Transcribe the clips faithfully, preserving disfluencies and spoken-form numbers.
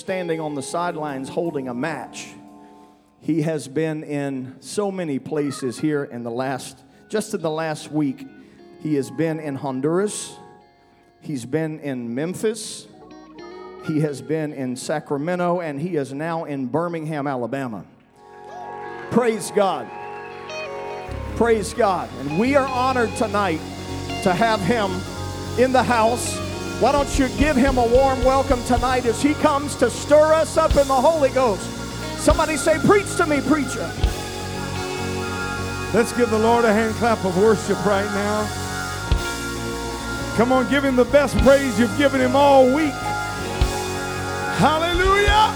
standing on the sidelines holding a match. He has been in so many places here in the last, just in the last week. He has been in Honduras. He's been in Memphis. He has been in Sacramento, and he is now in Birmingham, Alabama. Praise God. Praise God. And we are honored tonight to have him in the house. Why don't you give him a warm welcome tonight as he comes to stir us up in the Holy Ghost. Somebody say, preach to me, preacher. Let's give the Lord a hand clap of worship right now. Come on, give him the best praise you've given him all week. Hallelujah.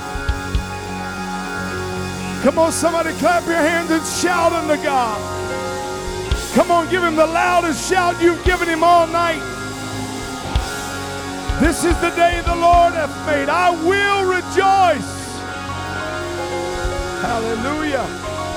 Come on, somebody clap your hands and shout unto God. Come on, give him the loudest shout you've given him all night. This is the day the Lord hath made. I will rejoice. Hallelujah.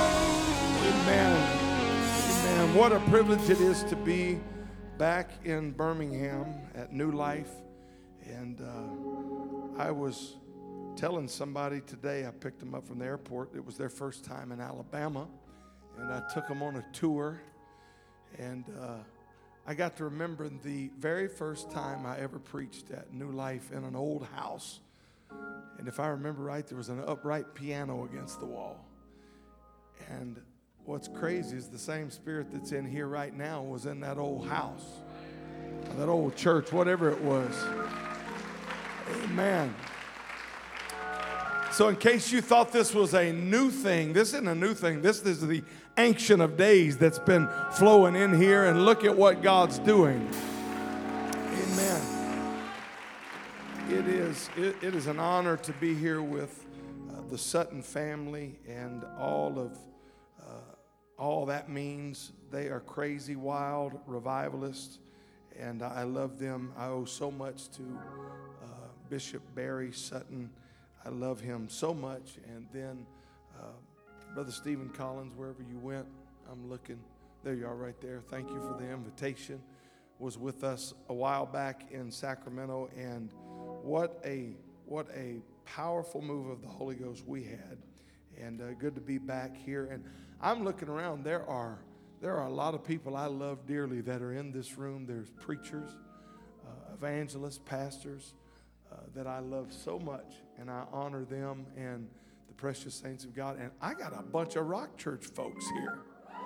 Amen. Amen. What a privilege it is to be back in Birmingham at New Life. And uh, I was telling somebody today, I picked them up from the airport. It was their first time in Alabama. And I took them on a tour. And uh, I got to remember the very first time I ever preached at New Life in an old house. And if I remember right, there was an upright piano against the wall. And what's crazy is the same spirit that's in here right now was in that old house, that old church, whatever it was. Amen. So in case you thought this was a new thing, this isn't a new thing. This is the Ancient of Days that's been flowing in here, and look at what God's doing. Amen. It is, it, it is an honor to be here with uh, the Sutton family and all of uh, all that means. They are crazy, wild revivalists, and I love them. I owe so much to uh, Bishop Barry Sutton. I love him so much. And then uh, Brother Stephen Collins, wherever you went, I'm looking. There you are right there. Thank you for the invitation. Was with us a while back in Sacramento, and what a what a powerful move of the Holy Ghost we had. And uh, good to be back here. And I'm looking around. There are there are a lot of people I love dearly that are in this room. There's preachers, uh, evangelists, pastors uh, that I love so much, and I honor them and the precious saints of God. And I got a bunch of Rock Church folks here.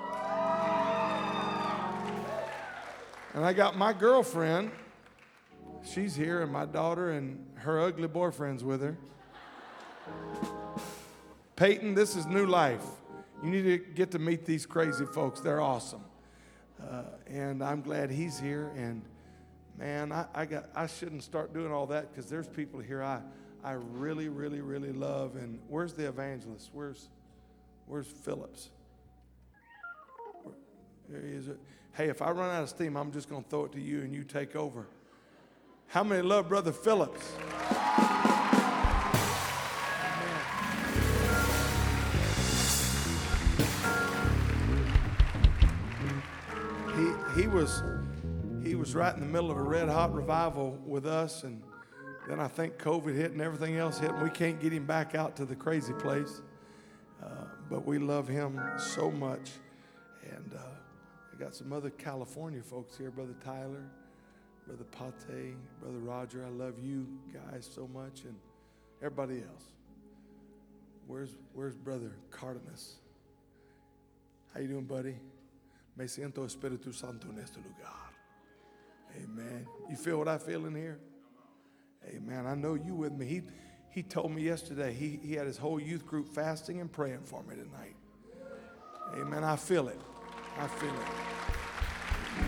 And I got my girlfriend. She's here, and my daughter and her ugly boyfriend's with her. Peyton, this is New Life. You need to get to meet these crazy folks. They're awesome. Uh, and I'm glad he's here. And man, I, I got I shouldn't start doing all that because there's people here I I really, really, really love. And where's the evangelist? Where's where's Phillips? There he is. Hey, if I run out of steam, I'm just going to throw it to you and you take over. How many love Brother Phillips? He he was he was right in the middle of a red hot revival with us, and then I think COVID hit and everything else hit, and we can't get him back out to the crazy place. Uh, but we love him so much, and. Uh, I got some other California folks here, Brother Tyler, Brother Pate, Brother Roger. I love you guys so much, and everybody else. Where's Where's Brother Cardenas? How you doing, buddy? Me siento Espíritu Santo en este lugar. Amen. You feel what I feel in here? Amen. I know you with me. He He told me yesterday he he had his whole youth group fasting and praying for me tonight. Amen. I feel it. I feel it.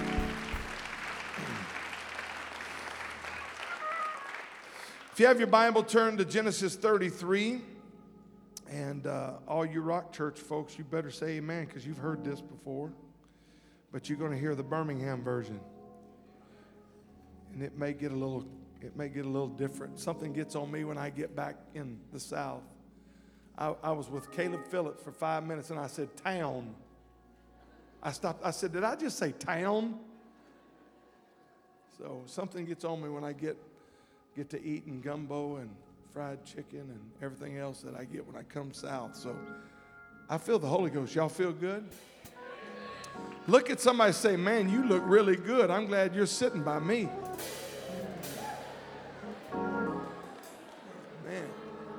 If you have your Bible, turn to Genesis thirty-three. And uh, all you Rock Church folks, you better say amen, because you've heard this before. But you're going to hear the Birmingham version. And it may get a little, it may get a little different. Something gets on me when I get back in the South. I, I was with Caleb Phillips for five minutes, and I said, town. I stopped. I said, did I just say town? So something gets on me when I get get to eating gumbo and fried chicken and everything else that I get when I come south. So I feel the Holy Ghost. Y'all feel good? Look at somebody, say, man, you look really good. I'm glad you're sitting by me. Man.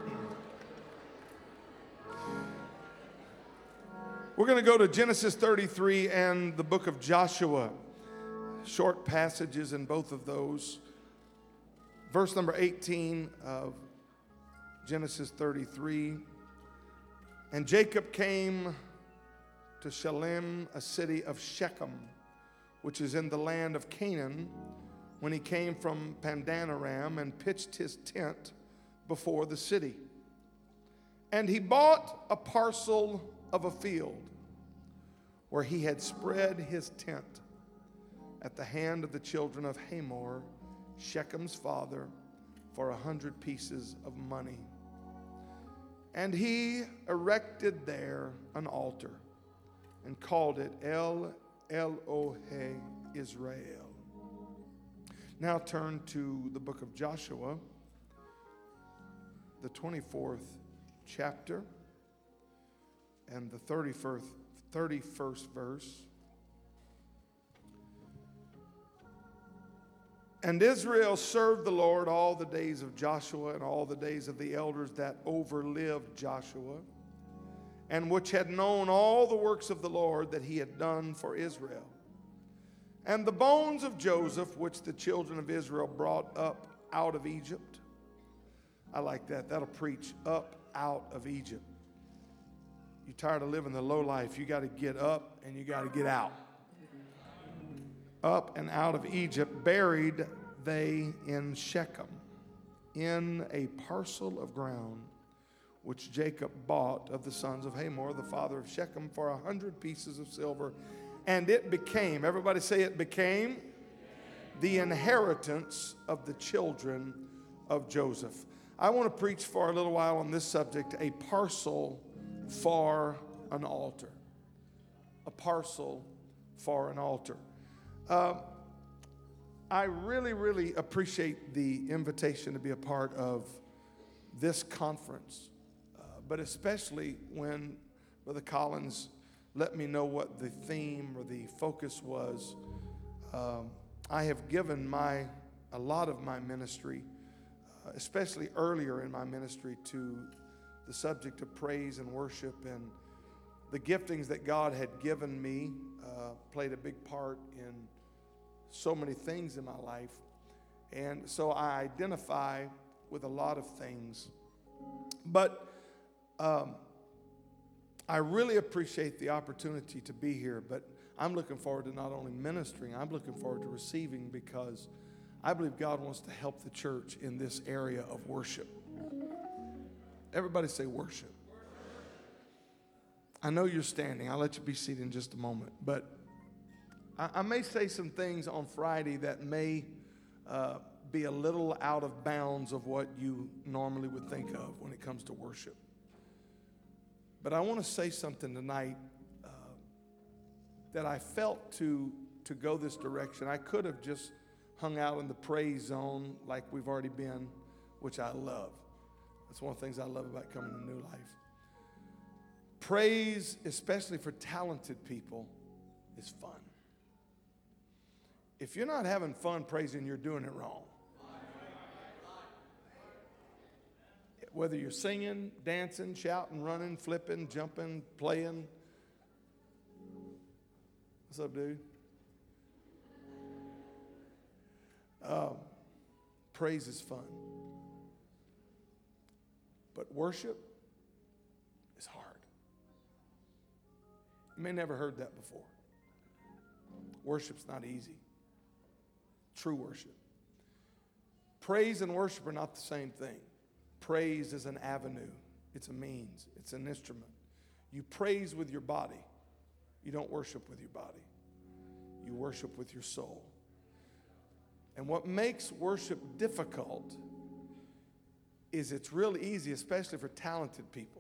We're going to go to Genesis thirty-three and the book of Joshua. Short passages in both of those. Verse number eighteen of Genesis thirty-three. And Jacob came to Shalem, a city of Shechem, which is in the land of Canaan, when he came from Pandanaram, and pitched his tent before the city. And he bought a parcel of a field where he had spread his tent at the hand of the children of Hamor, Shechem's father, for a hundred pieces of money. And he erected there an altar and called it El Elohe Israel. Now turn to the book of Joshua, the twenty-fourth chapter and the thirty-first, thirty-first verse. And Israel served the Lord all the days of Joshua and all the days of the elders that overlived Joshua, and which had known all the works of the Lord that he had done for Israel. And the bones of Joseph, which the children of Israel brought up out of Egypt. I like that. That'll preach. Up out of Egypt. You're tired of living the low life. You got to get up and you got to get out. Up and out of Egypt, buried they in Shechem, in a parcel of ground which Jacob bought of the sons of Hamor, the father of Shechem, for a hundred pieces of silver. And it became, everybody say it became, the inheritance of the children of Joseph. I want to preach for a little while on this subject, a parcel for an altar. A parcel for an altar. Uh, I really, really appreciate the invitation to be a part of this conference, uh, but especially when Brother Collins let me know what the theme or the focus was. Um, I have given my a lot of my ministry, uh, especially earlier in my ministry, to the subject of praise and worship, and the giftings that God had given me uh, played a big part in so many things in my life. And so I identify with a lot of things. But um, I really appreciate the opportunity to be here. But I'm looking forward to not only ministering, I'm looking forward to receiving, because I believe God wants to help the church in this area of worship. Everybody say worship. I know you're standing. I'll let you be seated in just a moment. But I, I may say some things on Friday that may uh, be a little out of bounds of what you normally would think of when it comes to worship. But I want to say something tonight uh, that I felt to, to go this direction. I could have just hung out in the praise zone like we've already been, which I love. That's one of the things I love about coming to New Life. Praise, especially for talented people, is fun. If you're not having fun praising, you're doing it wrong. Whether you're singing, dancing, shouting, running, flipping, jumping, playing. What's up, dude? Um, praise is fun. But worship is hard. You may never heard that before. Worship's not easy. True worship. Praise and worship are not the same thing. Praise is an avenue. It's a means. It's an instrument. You praise with your body. You don't worship with your body. You worship with your soul. And what makes worship difficult is it's real easy, especially for talented people.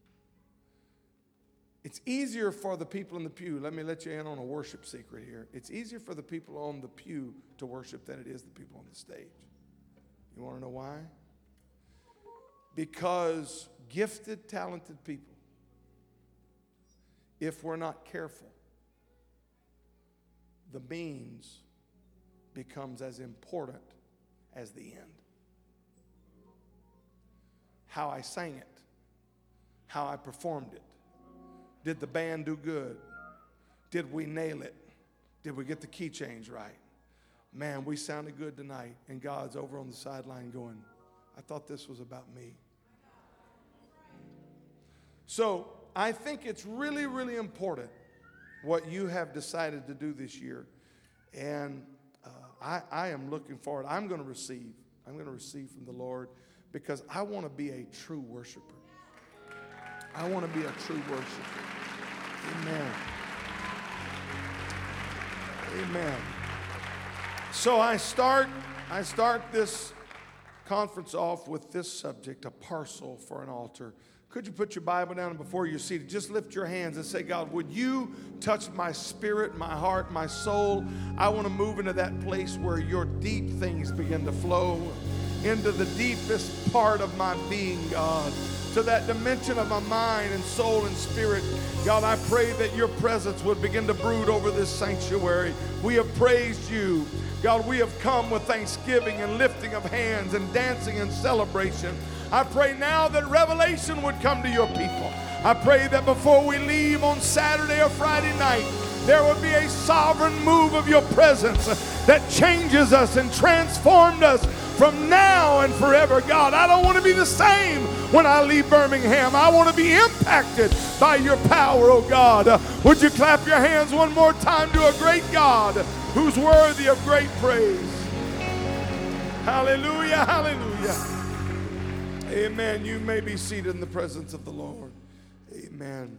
It's easier for the people in the pew. Let me let you in on a worship secret here. It's easier for the people on the pew to worship than it is the people on the stage. You want to know why? Because gifted, talented people, if we're not careful, the means becomes as important as the end. How I sang it, how I performed it. Did the band do good? Did we nail it? Did we get the key change right? Man, we sounded good tonight, and God's over on the sideline going, I thought this was about me. So I think it's really, really important what you have decided to do this year. And uh, I, I am looking forward. I'm going to receive. I'm going to receive from the Lord because I want to be a true worshiper. I want to be a true worshiper. Amen. Amen. So I start, I start this conference off with this subject, a parcel for an altar. Could you put your Bible down, and before you're seated, just lift your hands and say, God, would you touch my spirit, my heart, my soul? I want to move into that place where your deep things begin to flow into the deepest part of my being, God, to that dimension of my mind and soul and spirit. God, I pray that your presence would begin to brood over this sanctuary. We have praised you. God, we have come with thanksgiving and lifting of hands and dancing and celebration. I pray now that revelation would come to your people. I pray that before we leave on Saturday or Friday night, there would be a sovereign move of your presence that changes us and transforms us from now and forever. God, I don't want to be the same when I leave Birmingham. I want to be impacted by your power, oh God. Uh, would you clap your hands one more time to a great God who's worthy of great praise? Hallelujah, hallelujah. Amen. You may be seated in the presence of the Lord. Amen.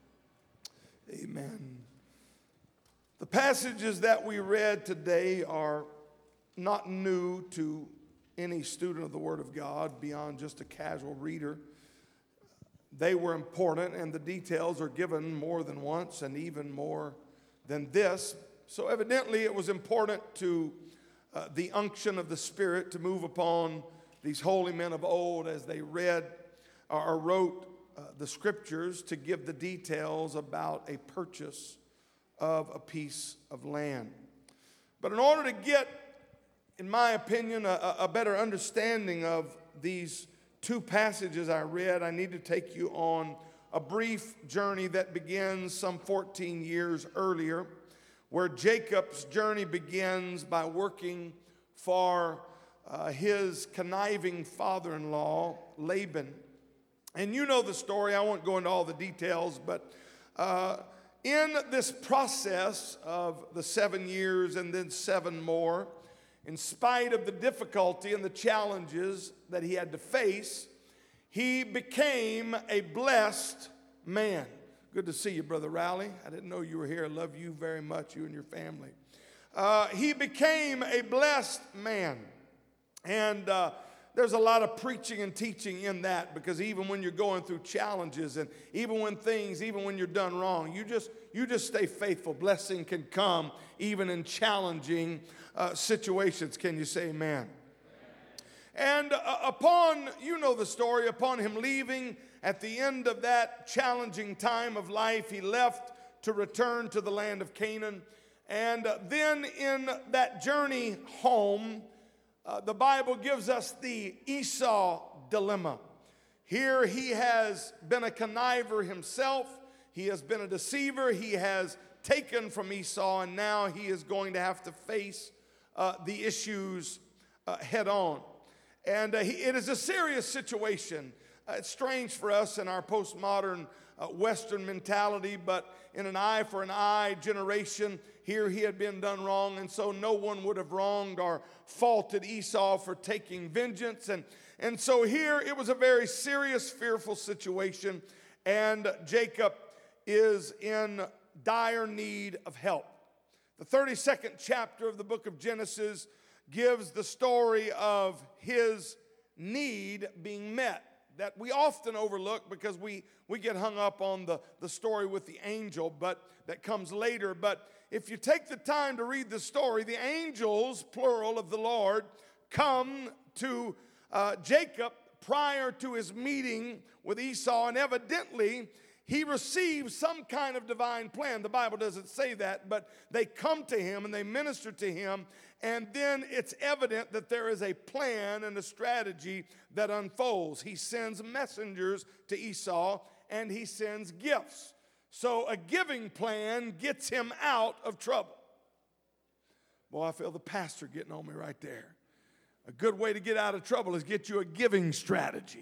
Amen. The passages that we read today are not new to any student of the Word of God beyond just a casual reader. They were important, and the details are given more than once and even more than this. So evidently it was important to uh, the unction of the Spirit to move upon these holy men of old as they read or wrote uh, the scriptures to give the details about a purchase of a piece of land. But in order to get, in my opinion, a, a better understanding of these two passages I read, I need to take you on a brief journey that begins some fourteen years earlier, where Jacob's journey begins by working for uh, his conniving father-in-law, Laban. And you know the story. I won't go into all the details, but uh, in this process of the seven years and then seven more, in spite of the difficulty and the challenges that he had to face, he became a blessed man. Good to see you, Brother Rowley. I didn't know you were here. I love you very much, you and your family. Uh, he became a blessed man. And uh, there's a lot of preaching and teaching in that, because even when you're going through challenges and even when things, even when you're done wrong, you just you just stay faithful. Blessing can come even in challenging uh, situations. Can you say amen? And uh, upon, you know the story, upon him leaving at the end of that challenging time of life, he left to return to the land of Canaan. And uh, then in that journey home, uh, the Bible gives us the Esau dilemma. Here he has been a conniver himself. He has been a deceiver. He has taken from Esau, and now he is going to have to face uh, the issues uh, head on. And uh, he, it is a serious situation. Uh, it's strange for us in our postmodern uh, Western mentality, but in an eye for an eye generation, here he had been done wrong, and so no one would have wronged or faulted Esau for taking vengeance. And, and so here it was a very serious, fearful situation, and Jacob is in dire need of help. The thirty-second chapter of the book of Genesis gives the story of his need being met, that we often overlook because we, we get hung up on the, the story with the angel, but that comes later. But if you take the time to read the story, the angels, plural, of the Lord come to uh, Jacob prior to his meeting with Esau, and evidently he received some kind of divine plan. The Bible doesn't say that, but they come to him and they minister to him, and then it's evident that there is a plan and a strategy that unfolds. He sends messengers to Esau, and he sends gifts. So a giving plan gets him out of trouble. Boy, I feel the pastor getting on me right there. A good way to get out of trouble is get you a giving strategy.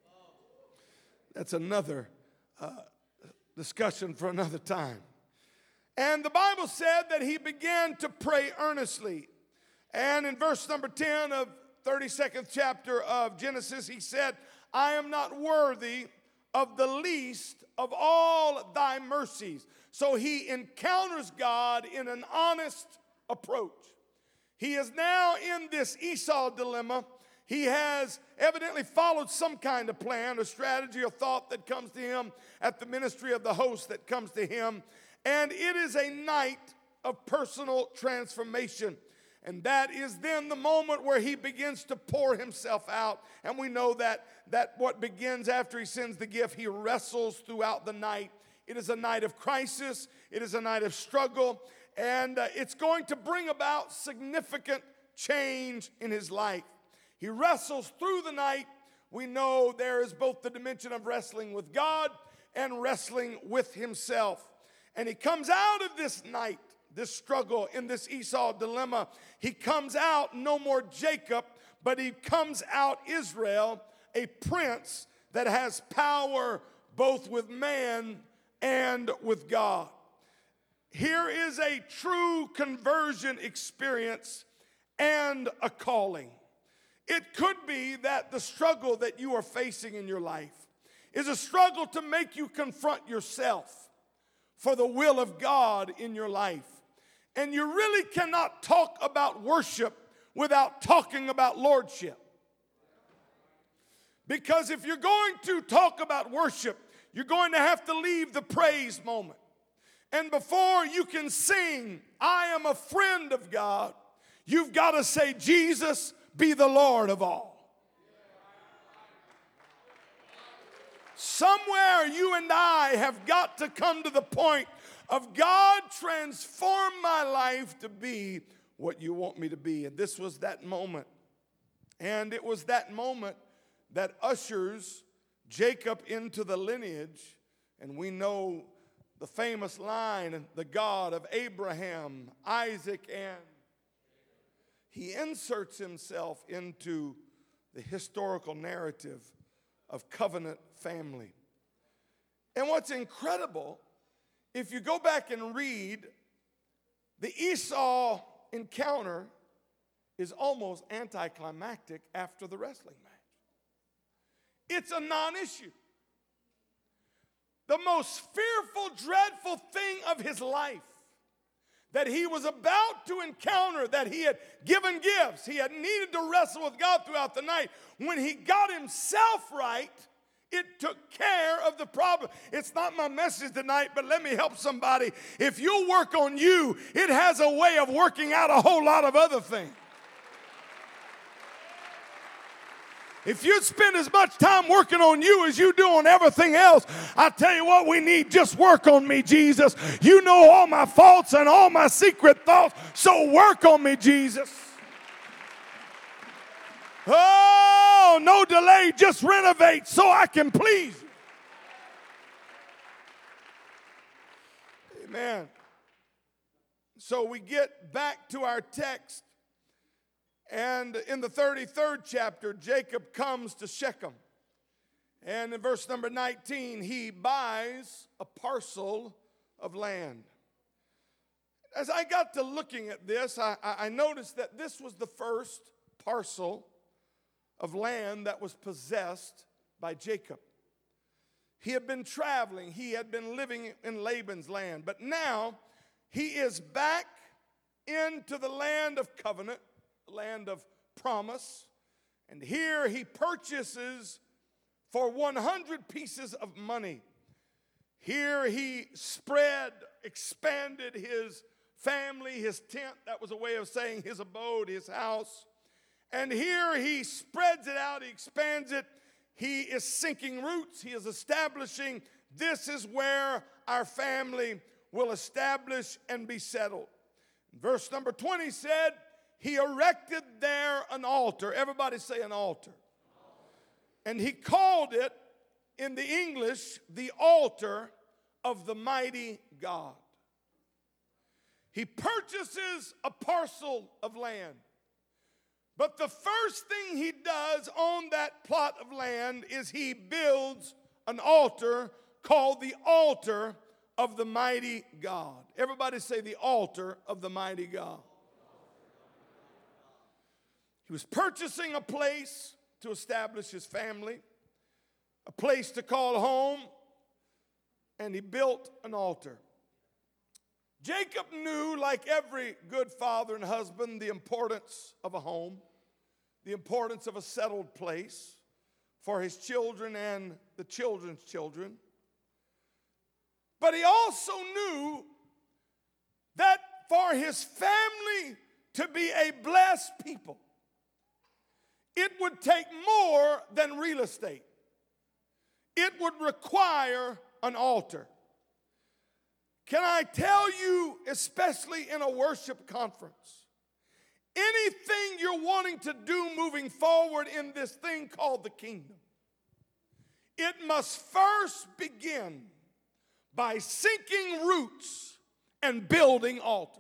That's another uh, discussion for another time. And the Bible said that he began to pray earnestly. And in verse number ten of thirty-second chapter of Genesis, he said, I am not worthy of the least of all thy mercies. So he encounters God in an honest approach. He is now in this Esau dilemma. He has evidently followed some kind of plan or strategy or thought that comes to him at the ministry of the host that comes to him. And it is a night of personal transformation. And that is then the moment where he begins to pour himself out. And we know that, that what begins after he sends the gift, he wrestles throughout the night. It is a night of crisis. It is a night of struggle. And uh, it's going to bring about significant change in his life. He wrestles through the night. We know there is both the dimension of wrestling with God and wrestling with himself. And he comes out of this night, this struggle, in this Esau dilemma. He comes out no more Jacob, but he comes out Israel, a prince that has power both with man and with God. Here is a true conversion experience and a calling. It could be that the struggle that you are facing in your life is a struggle to make you confront yourself for the will of God in your life. And you really cannot talk about worship without talking about lordship. Because if you're going to talk about worship, you're going to have to leave the praise moment. And before you can sing, I am a friend of God, you've got to say, Jesus, be the Lord of all. Somewhere you and I have got to come to the point of God, transform my life to be what you want me to be. And this was that moment. And it was that moment that ushers Jacob into the lineage. And we know the famous line, the God of Abraham, Isaac, and he inserts himself into the historical narrative of covenant family. And what's incredible, if you go back and read, the Esau encounter is almost anticlimactic after the wrestling match. It's a non-issue. The most fearful, dreadful thing of his life that he was about to encounter, that he had given gifts, he had needed to wrestle with God throughout the night. When he got himself right, it took care of the problem. It's not my message tonight, but let me help somebody. If you work on you, it has a way of working out a whole lot of other things. If you'd spend as much time working on you as you do on everything else, I tell you what, we need just work on me, Jesus. You know all my faults and all my secret thoughts, so work on me, Jesus. Oh, no delay, just renovate so I can please you. Amen. So we get back to our text. And in the thirty-third chapter, Jacob comes to Shechem. And in verse number nineteen, he buys a parcel of land. As I got to looking at this, I, I noticed that this was the first parcel of land that was possessed by Jacob. He had been traveling. He had been living in Laban's land. But now he is back into the land of covenant, land of promise, and here he purchases for one hundred pieces of money. Here he spread, expanded his family, his tent. That was a way of saying his abode, his house. And here he spreads it out, he expands it, he is sinking roots. He is establishing, this is where our family will establish and be settled. Verse number twenty said, he erected there an altar. Everybody say an altar. And he called it, in the English, the altar of the mighty God. He purchases a parcel of land. But the first thing he does on that plot of land is he builds an altar called the altar of the mighty God. Everybody say the altar of the mighty God. He was purchasing a place to establish his family, a place to call home, and he built an altar. Jacob knew, like every good father and husband, the importance of a home, the importance of a settled place for his children and the children's children. But he also knew that for his family to be a blessed people, it would take more than real estate. It would require an altar. Can I tell you, especially in a worship conference, anything you're wanting to do moving forward in this thing called the kingdom, it must first begin by sinking roots and building altars.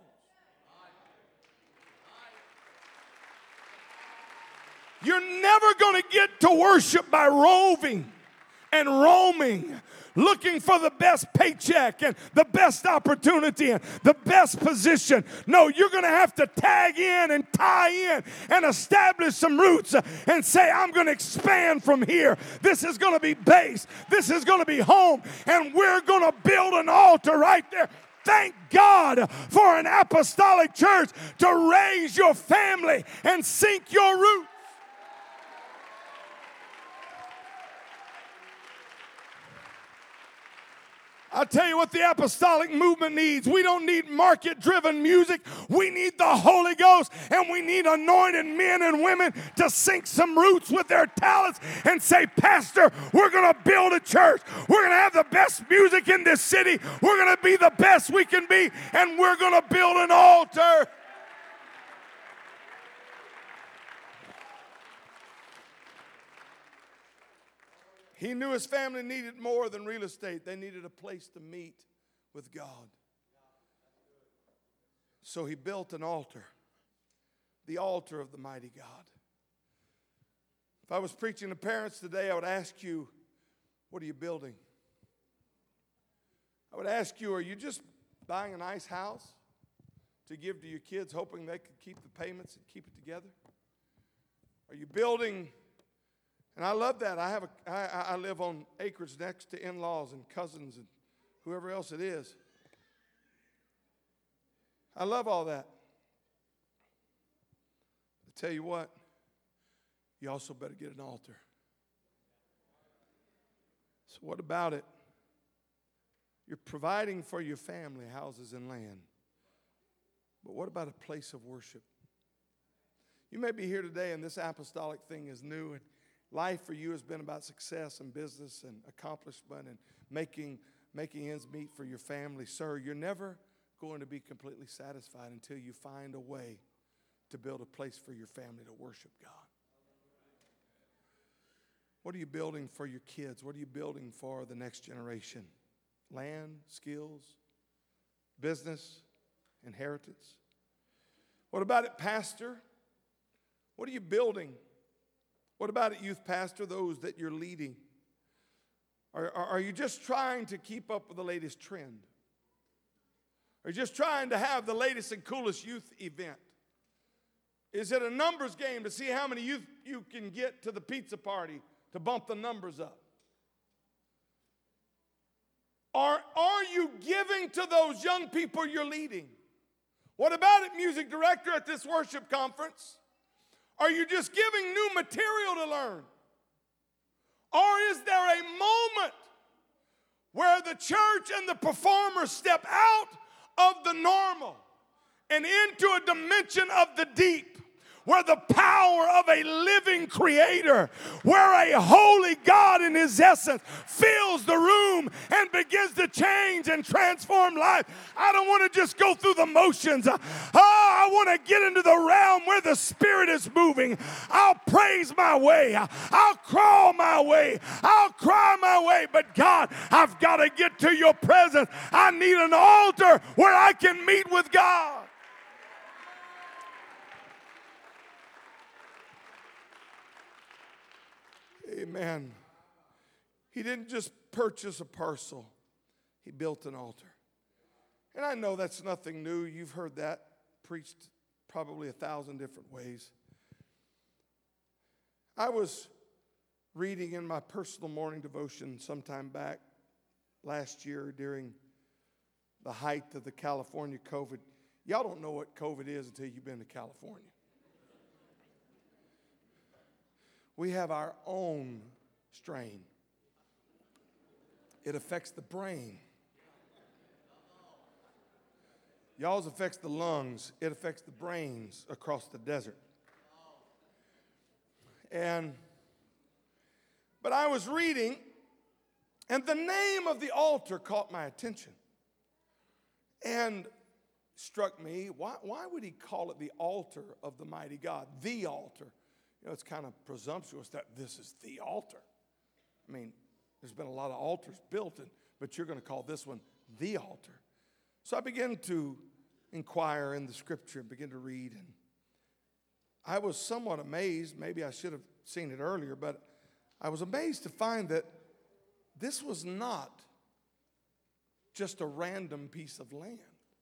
You're never going to get to worship by roving and roaming, looking for the best paycheck and the best opportunity and the best position. No, you're going to have to tag in and tie in and establish some roots and say, I'm going to expand from here. This is going to be base. This is going to be home. And we're going to build an altar right there. Thank God for an apostolic church to raise your family and sink your roots. I'll tell you what the apostolic movement needs. We don't need market-driven music. We need the Holy Ghost, and we need anointed men and women to sink some roots with their talents and say, Pastor, we're going to build a church. We're going to have the best music in this city. We're going to be the best we can be, and we're going to build an altar. He knew his family needed more than real estate. They needed a place to meet with God. So he built an altar, the altar of the mighty God. If I was preaching to parents today, I would ask you, what are you building? I would ask you, are you just buying a nice house to give to your kids, hoping they could keep the payments and keep it together? Are you building? And I love that. I have a, I, I live on acreage next to in-laws and cousins and whoever else it is. I love all that. I tell you what, you also better get an altar. So what about it? You're providing for your family houses and land. But what about a place of worship? You may be here today and this apostolic thing is new, and life for you has been about success and business and accomplishment and making, making ends meet for your family. Sir, you're never going to be completely satisfied until you find a way to build a place for your family to worship God. What are you building for your kids? What are you building for the next generation? Land, skills, business, inheritance? What about it, pastor? What are you building? What about it, youth pastor, those that you're leading? Are, are, are you just trying to keep up with the latest trend? Are you just trying to have the latest and coolest youth event? Is it a numbers game to see how many youth you can get to the pizza party to bump the numbers up? Or are you giving to those young people you're leading? What about it, music director at this worship conference? Are you just giving new material to learn? Or is there a moment where the church and the performers step out of the normal and into a dimension of the deep, where the power of a living creator, where a holy God in his essence fills the room and begins to change and transform life. I don't want to just go through the motions. Oh, I want to get into the realm where the Spirit is moving. I'll praise my way. I'll crawl my way. I'll cry my way. But God, I've got to get to your presence. I need an altar where I can meet with God. Amen. He didn't just purchase a parcel. He built an altar. And I know that's nothing new. You've heard that preached probably a thousand different ways. I was reading in my personal morning devotion sometime back last year during the height of the California COVID. Y'all don't know what COVID is until you've been to California. We have our own strain. It affects the brain. Y'all's affects the lungs. It affects the brains across the desert. And, but I was reading, and the name of the altar caught my attention. And struck me, why, why would he call it the altar of the mighty God? The altar. You know, it's kind of presumptuous that this is the altar. I mean, there's been a lot of altars built, in, but you're going to call this one the altar. So I began to inquire in the scripture and begin to read. And I was somewhat amazed. Maybe I should have seen it earlier, but I was amazed to find that this was not just a random piece of land.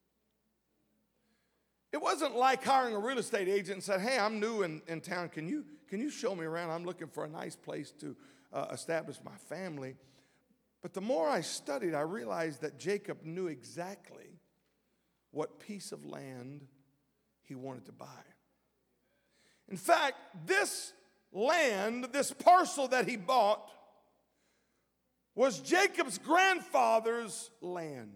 It wasn't like hiring a real estate agent and said, hey, I'm new in, in town. Can you, can you show me around? I'm looking for a nice place to uh, establish my family. But the more I studied, I realized that Jacob knew exactly what piece of land he wanted to buy. In fact, this land, this parcel that he bought, was Jacob's grandfather's land.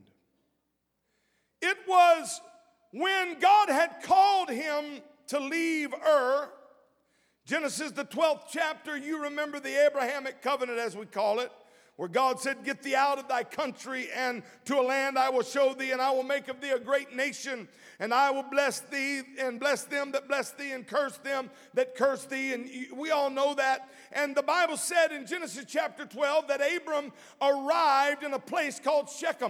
It was when God had called him to leave Ur. Genesis, the twelfth chapter, you remember the Abrahamic covenant, as we call it, where God said, get thee out of thy country and to a land I will show thee, and I will make of thee a great nation, and I will bless thee and bless them that bless thee and curse them that curse thee. And we all know that. And the Bible said in Genesis chapter twelve that Abram arrived in a place called Shechem.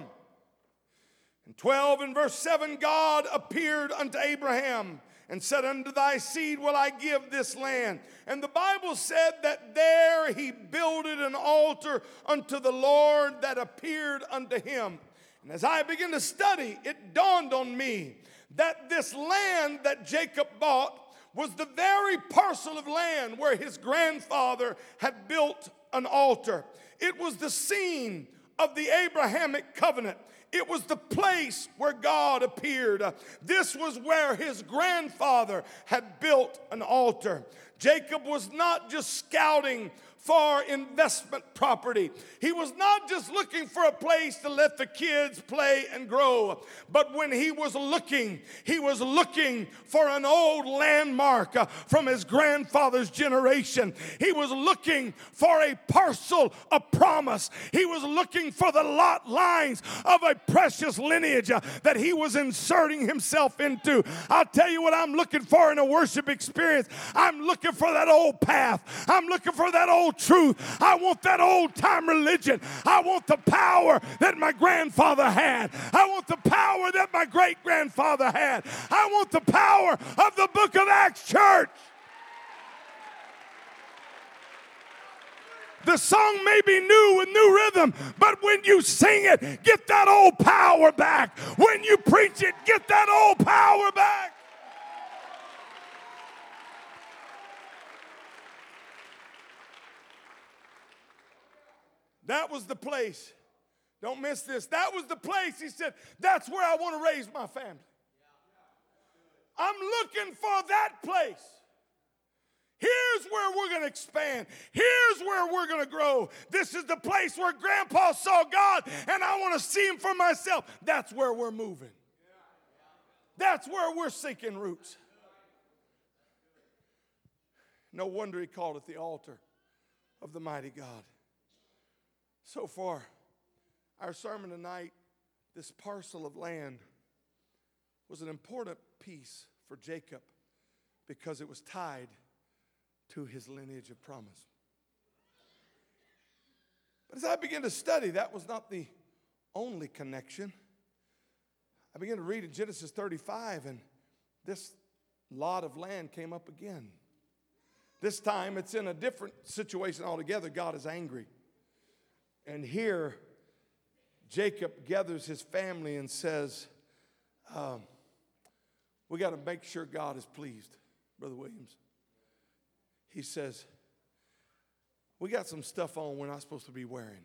In twelve and verse seven, God appeared unto Abraham and said, unto thy seed will I give this land. And the Bible said that there he builded an altar unto the Lord that appeared unto him. And as I began to study, it dawned on me that this land that Jacob bought was the very parcel of land where his grandfather had built an altar. It was the scene of the Abrahamic covenant. It was the place where God appeared. Uh, this was where his grandfather had built an altar. Jacob was not just scouting for investment property. He was not just looking for a place to let the kids play and grow. But when he was looking, he was looking for an old landmark uh, from his grandfather's generation. He was looking for a parcel of promise. He was looking for the lot lines of a precious lineage uh, that he was inserting himself into. I'll tell you what I'm looking for in a worship experience. I'm looking for that old path. I'm looking for that old truth. I want that old time religion. I want the power that my grandfather had. I want the power that my great grandfather had. I want the power of the book of Acts church. The song may be new with new rhythm, but when you sing it, get that old power back. When you preach it, get that old power back. That was the place. Don't miss this. That was the place. He said, that's where I want to raise my family. I'm looking for that place. Here's where we're going to expand. Here's where we're going to grow. This is the place where Grandpa saw God, and I want to see him for myself. That's where we're moving. That's where we're sinking roots. No wonder he called it the altar of the mighty God. So far, our sermon tonight, this parcel of land was an important piece for Jacob because it was tied to his lineage of promise. But as I began to study, that was not the only connection. I began to read in Genesis thirty-five, and this lot of land came up again. This time it's in a different situation altogether. God is angry. And here, Jacob gathers his family and says, um, we got to make sure God is pleased, Brother Williams. He says, we got some stuff on we're not supposed to be wearing.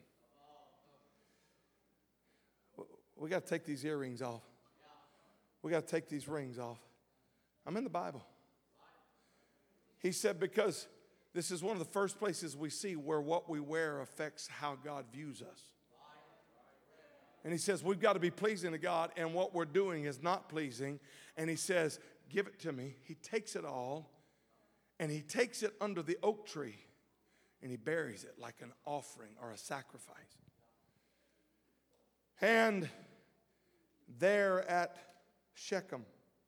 We got to take these earrings off. We got to take these rings off. I'm in the Bible. He said, because this is one of the first places we see where what we wear affects how God views us. And he says, we've got to be pleasing to God, and what we're doing is not pleasing. And he says, give it to me. He takes it all, and he takes it under the oak tree, and he buries it like an offering or a sacrifice. And there at Shechem,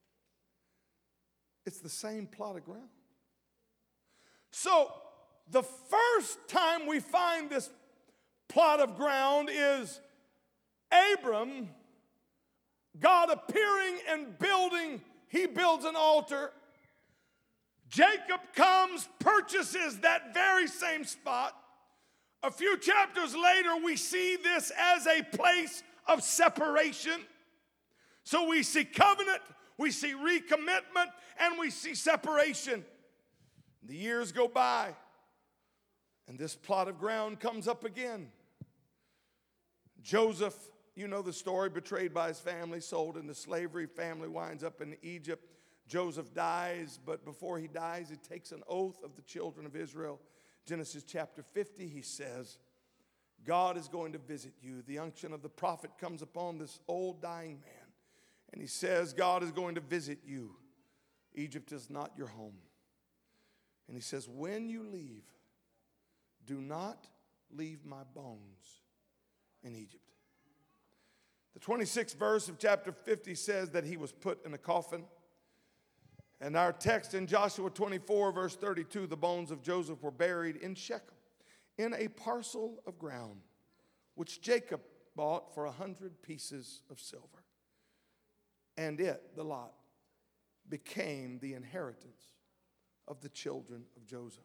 it's the same plot of ground. So the first time we find this plot of ground is Abram, God appearing and building, he builds an altar. Jacob comes, purchases that very same spot. A few chapters later, we see this as a place of separation. So we see covenant, we see recommitment, and we see separation. The years go by, and this plot of ground comes up again. Joseph, you know the story, betrayed by his family, sold into slavery. Family winds up in Egypt. Joseph dies, but before he dies, he takes an oath of the children of Israel. Genesis chapter fifty, he says, God is going to visit you. The unction of the prophet comes upon this old dying man, and he says, God is going to visit you. Egypt is not your home. And he says, when you leave, do not leave my bones in Egypt. The twenty-sixth verse of chapter fifty says that he was put in a coffin. And our text in Joshua twenty-four, verse thirty-two, the bones of Joseph were buried in Shechem, in a parcel of ground, which Jacob bought for a hundred pieces of silver. And it, the lot, became the inheritance of the children of Joseph.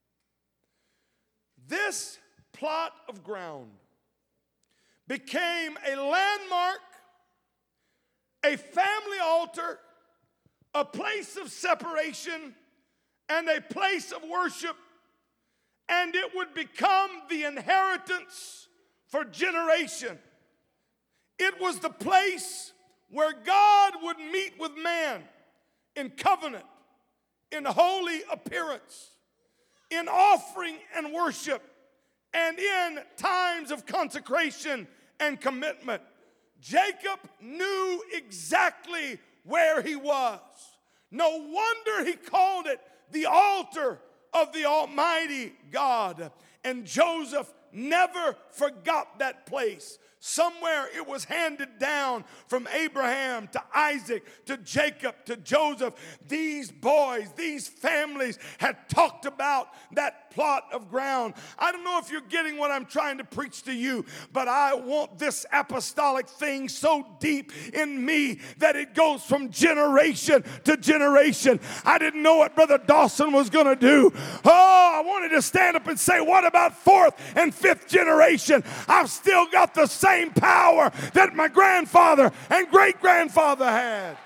This plot of ground became a landmark, a family altar, a place of separation, and a place of worship, and it would become the inheritance for generation. It was the place where God would meet with man in covenant, in holy appearance, in offering and worship, and in times of consecration and commitment. Jacob knew exactly where he was. No wonder he called it the altar of the Almighty God. And Joseph never forgot that place. Somewhere it was handed down from Abraham to Isaac to Jacob to Joseph. These boys, these families had talked about that plot of ground. I don't know if you're getting what I'm trying to preach to you, but I want this apostolic thing so deep in me that it goes from generation to generation. I didn't know what Brother Dawson was going to do. Oh, I wanted to stand up and say, what about fourth and fifth generation? I've still got the same power that my grandfather and great-grandfather had.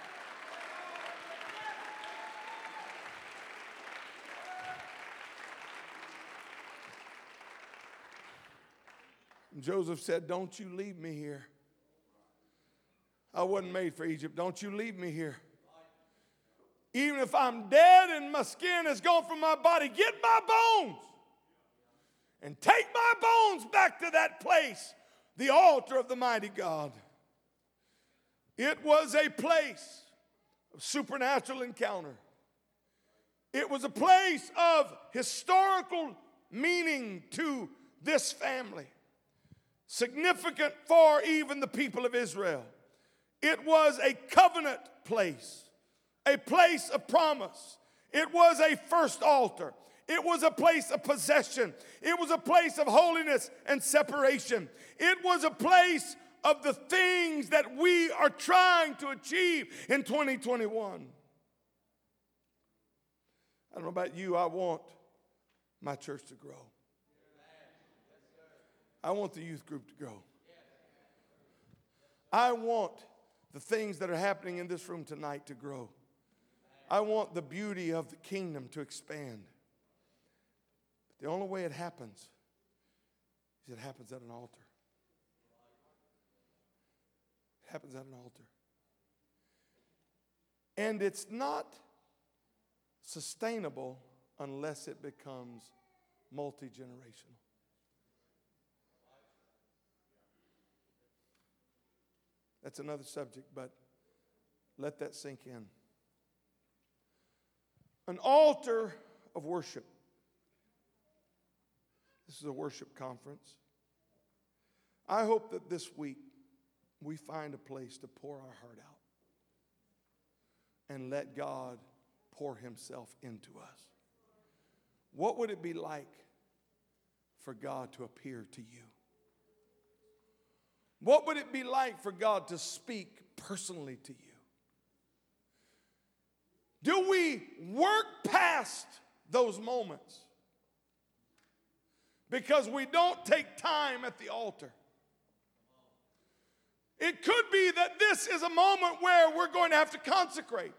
Joseph said, don't you leave me here. I wasn't made for Egypt. Don't you leave me here. Even if I'm dead and my skin is gone from my body, get my bones and take my bones back to that place, the altar of the mighty God. It was a place of supernatural encounter. It was a place of historical meaning to this family, significant for even the people of Israel. It was a covenant place, a place of promise. It was a first altar. It was a place of possession. It was a place of holiness and separation. It was a place of the things that we are trying to achieve in twenty twenty-one. I don't know about you, I want my church to grow. I want the youth group to grow. I want the things that are happening in this room tonight to grow. I want the beauty of the kingdom to expand. But the only way it happens is it happens at an altar. It happens at an altar. And it's not sustainable unless it becomes multi-generational. That's another subject, but let that sink in. An altar of worship. This is a worship conference. I hope that this week we find a place to pour our heart out and let God pour himself into us. What would it be like for God to appear to you? What would it be like for God to speak personally to you? Do we work past those moments because we don't take time at the altar? It could be that this is a moment where we're going to have to consecrate.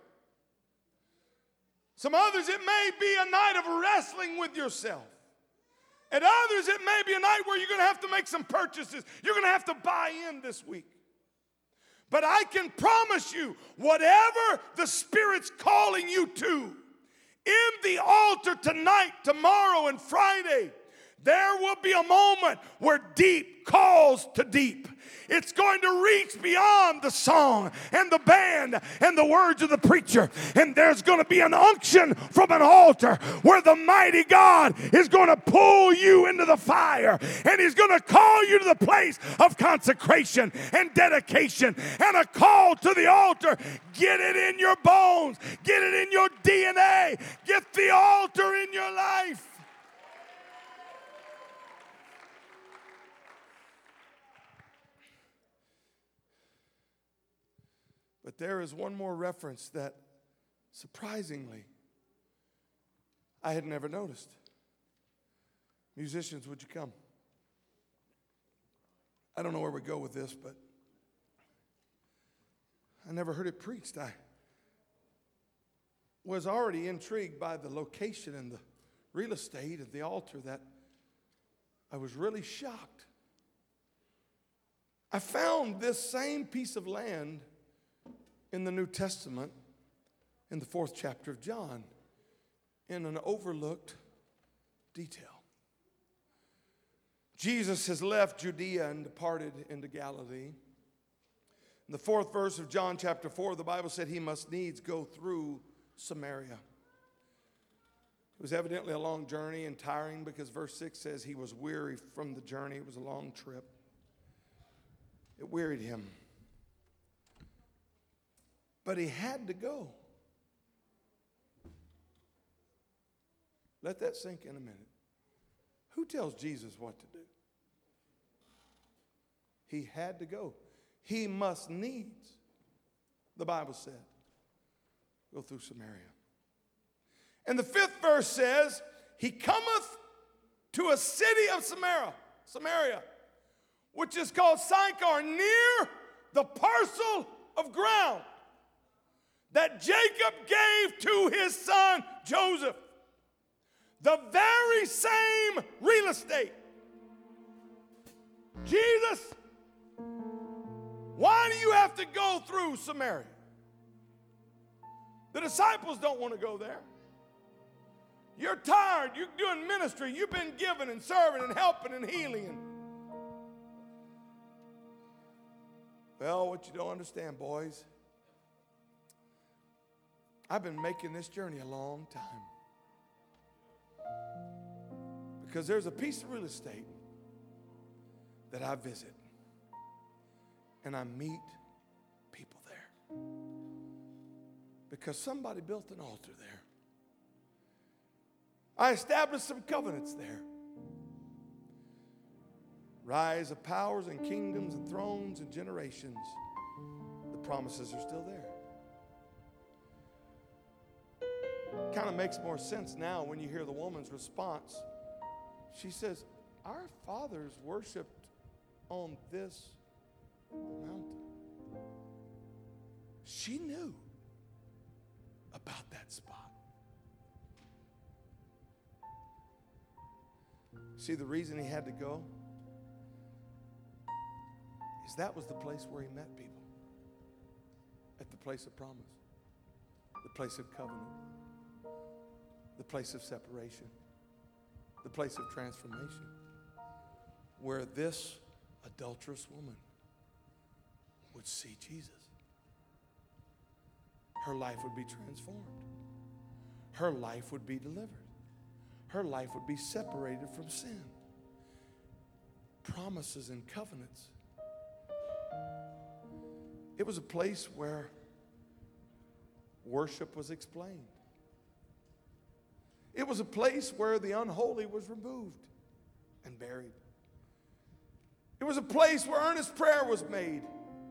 Some others, it may be a night of wrestling with yourself. At others, it may be a night where you're going to have to make some purchases. You're going to have to buy in this week. But I can promise you, whatever the Spirit's calling you to, in the altar tonight, tomorrow, and Friday, there will be a moment where deep calls to deep. It's going to reach beyond the song and the band and the words of the preacher. And there's going to be an unction from an altar where the mighty God is going to pull you into the fire. And he's going to call you to the place of consecration and dedication and a call to the altar. Get it in your bones. Get it in your D N A. Get the altar in your life. But there is one more reference that, surprisingly, I had never noticed. Musicians, would you come? I don't know where we go with this, but I never heard it preached. I was already intrigued by the location and the real estate of the altar that I was really shocked. I found this same piece of land in the New Testament, in the fourth chapter of John, in an overlooked detail. Jesus has left Judea and departed into Galilee. In the fourth verse of John chapter four, the Bible said he must needs go through Samaria. It was evidently a long journey and tiring because verse six says he was weary from the journey. It was a long trip. It wearied him. But he had to go. Let that sink in a minute. Who tells Jesus what to do? He had to go. He must needs, the Bible said, go through Samaria. And the fifth verse says, he cometh to a city of Samaria, Samaria, which is called Sychar, near the parcel of ground that Jacob gave to his son Joseph. The very same real estate. Jesus, why do you have to go through Samaria? The disciples don't want to go there. You're tired. You're doing ministry. You've been giving and serving and helping and healing. Well, what you don't understand, boys, I've been making this journey a long time. Because there's a piece of real estate that I visit, and I meet people there. Because somebody built an altar there. I established some covenants there. Rise of powers and kingdoms and thrones and generations. The promises are still there. Kind of makes more sense now when you hear the woman's response. She says, our fathers worshiped on this mountain. She knew about that spot. See, the reason he had to go is that was the place where he met people. At the place of promise. The place of covenant. The place of separation. The place of transformation. Where this adulterous woman would see Jesus. Her life would be transformed. Her life would be delivered. Her life would be separated from sin. Promises and covenants. It was a place where worship was explained. It was a place where the unholy was removed and buried. It was a place where earnest prayer was made.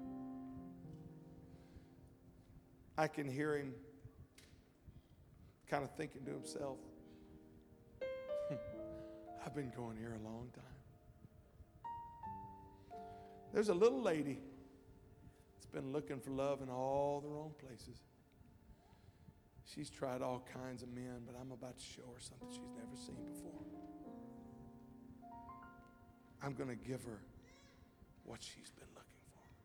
I can hear him kind of thinking to himself, I've been going here a long time. There's a little lady that's been looking for love in all the wrong places. She's tried all kinds of men, but I'm about to show her something she's never seen before. I'm going to give her what she's been looking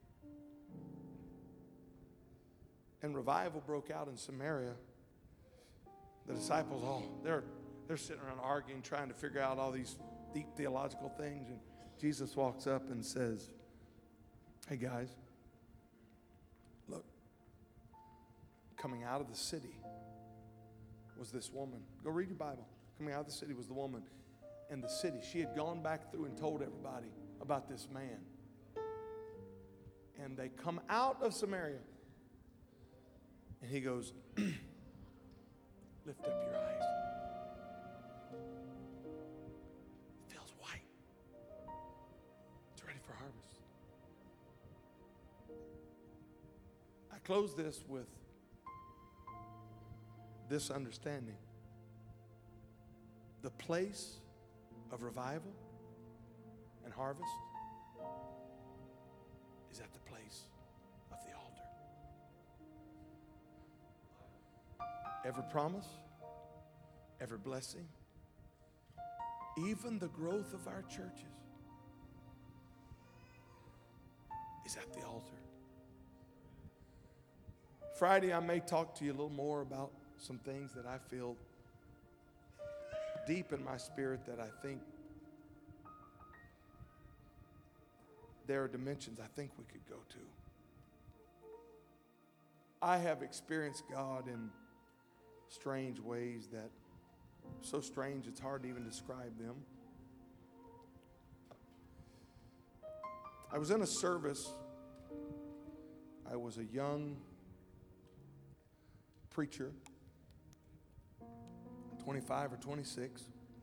for. And revival broke out in Samaria. The disciples, all they're they're sitting around arguing, trying to figure out all these deep theological things. And Jesus walks up and says, hey guys, look, coming out of the city was this woman. Go read your Bible. Coming out of the city was the woman. And the city, she had gone back through and told everybody about this man. And they come out of Samaria. And he goes, lift up your eyes. The field's white. It's ready for harvest. I close this with this understanding. The place of revival and harvest is at the place of the altar. Every promise, every blessing, even the growth of our churches is at the altar. Friday, I may talk to you a little more about some things that I feel deep in my spirit that I think there are dimensions I think we could go to. I have experienced God in strange ways that so strange it's hard to even describe them. I was in a service. I was a young preacher, twenty-five or twenty-six,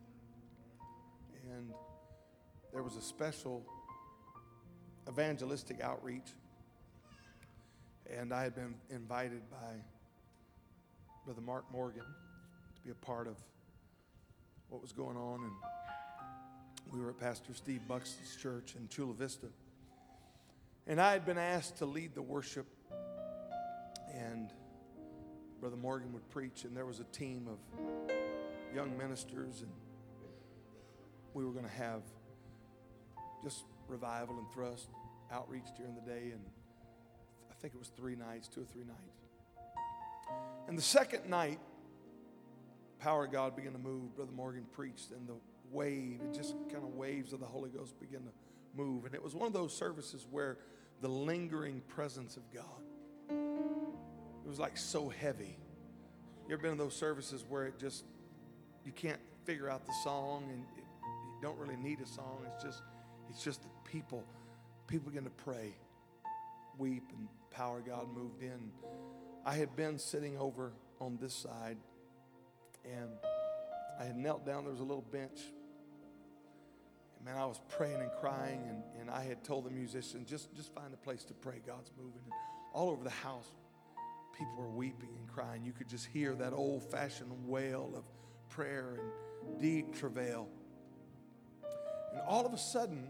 and there was a special evangelistic outreach, and I had been invited by Brother Mark Morgan to be a part of what was going on, and we were at Pastor Steve Buxton's church in Chula Vista, and I had been asked to lead the worship, and Brother Morgan would preach, and there was a team of young ministers, and we were going to have just revival and thrust outreach during the day, and I think it was three nights, two or three nights. And the second night, power of God began to move. Brother Morgan preached, and the wave, it just kind of waves of the Holy Ghost began to move. And it was one of those services where the lingering presence of God, it was like so heavy. You ever been in those services where it just, you can't figure out the song, and it, don't really need a song. It's just, it's just that people, people begin to pray, weep, and the power of God moved in. I had been sitting over on this side, and I had knelt down. There was a little bench. And man, I was praying and crying, and, and I had told the musician, just, just find a place to pray. God's moving. And all over the house, people were weeping and crying. You could just hear that old-fashioned wail of prayer and deep travail. And all of a sudden,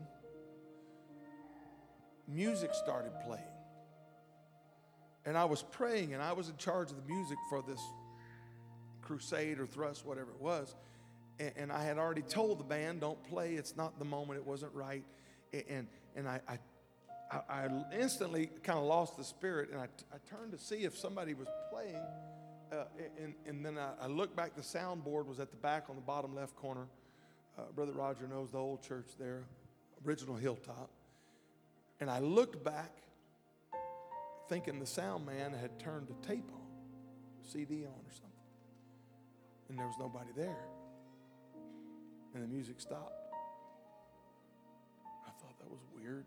music started playing. And I was praying, and I was in charge of the music for this crusade or thrust, whatever it was. And, and I had already told the band, don't play. It's not the moment. It wasn't right. And, and I, I, I instantly kind of lost the spirit, and I, I turned to see if somebody was playing. Uh, and, and then I, I looked back. The soundboard was at the back on the bottom left corner. Uh, Brother Roger knows the old church there, original Hilltop. And I looked back, thinking the sound man had turned the tape on, C D on or something. And there was nobody there. And the music stopped. I thought that was weird.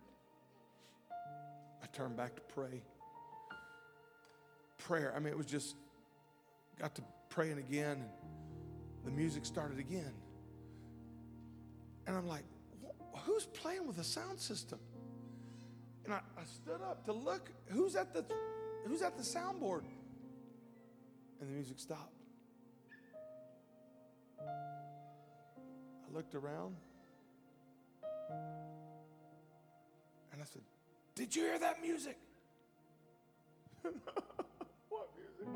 I turned back to pray. Prayer, I mean, it was just, got to praying again, and the music started again. And I'm like, who's playing with a sound system? And I, I stood up to look, who's at the who's at the soundboard? And the music stopped. I looked around, and I said, did you hear that music? What music?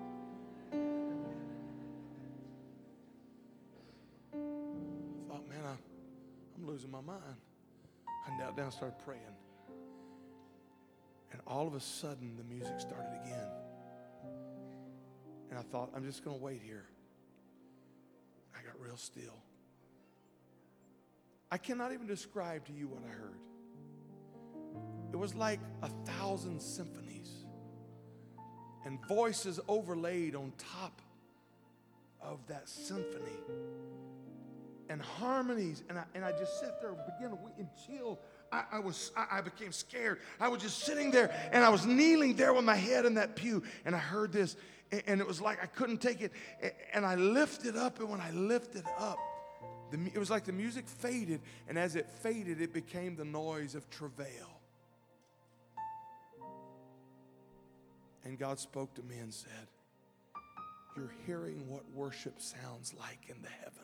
I thought, man, I, I'm losing my mind. I knelt down and started praying. And all of a sudden, the music started again. And I thought, I'm just going to wait here. I got real still. I cannot even describe to you what I heard. It was like a thousand symphonies and voices overlaid on top of that symphony and harmonies. And I, and I just sat there and began to weep and chill. I, I was, I, I became scared. I was just sitting there, and I was kneeling there with my head in that pew, and I heard this, and, and it was like I couldn't take it, and I lifted up, and when I lifted up, the, it was like the music faded, and as it faded, it became the noise of travail. And God spoke to me and said, you're hearing what worship sounds like in the heavenlies.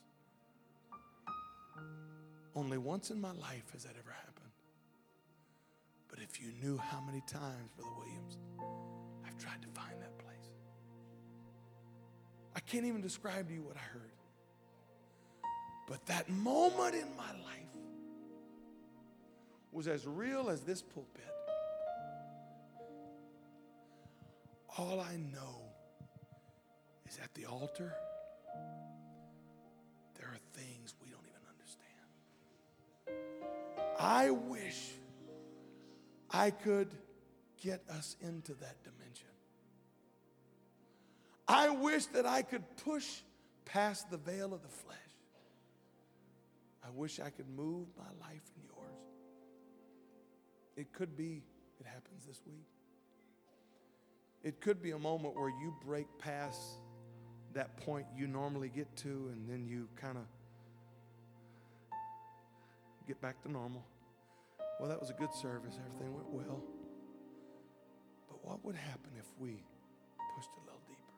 Only once in my life has that ever happened. But if you knew how many times, Brother Williams, I've tried to find that place. I can't even describe to you what I heard. But that moment in my life was as real as this pulpit. All I know is at the altar, there are things we don't even understand. I wish I could get us into that dimension. I wish that I could push past the veil of the flesh. I wish I could move my life and yours. It could be it happens this week. It could be a moment where you break past that point you normally get to, and then you kind of get back to normal. Well, that was a good service. Everything went well. But what would happen if we pushed a little deeper?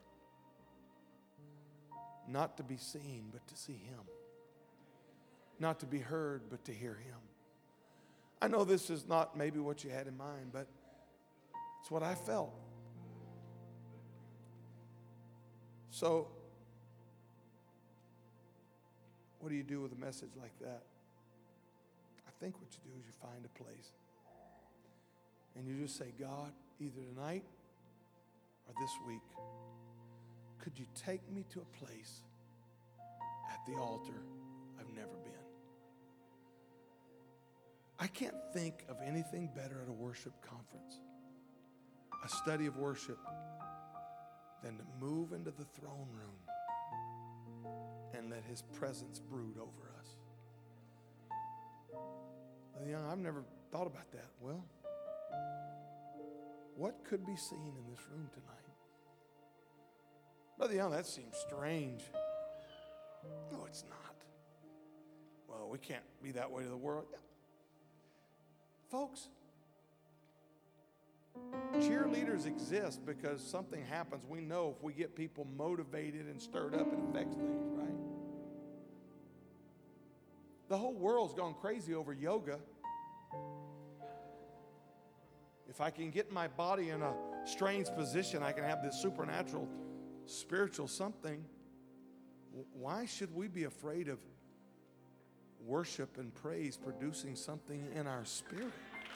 Not to be seen, but to see Him. Not to be heard, but to hear Him. I know this is not maybe what you had in mind, but it's what I felt. So, what do you do with a message like that? I think what you do is you find a place. And you just say, God, either tonight or this week, could you take me to a place at the altar I've never been? I can't think of anything better at a worship conference, a study of worship, than to move into the throne room and let His presence brood over us. You know, I've never thought about that. Well, what could be seen in this room tonight? Brother Young, that seems strange. No, it's not. Well, we can't be that way to the world. Yeah. Folks, cheerleaders exist because something happens. We know if we get people motivated and stirred up, it affects things, right? The whole world's gone crazy over yoga. If I can get my body in a strange position, I can have this supernatural, spiritual something. Why should we be afraid of worship and praise producing something in our spirit?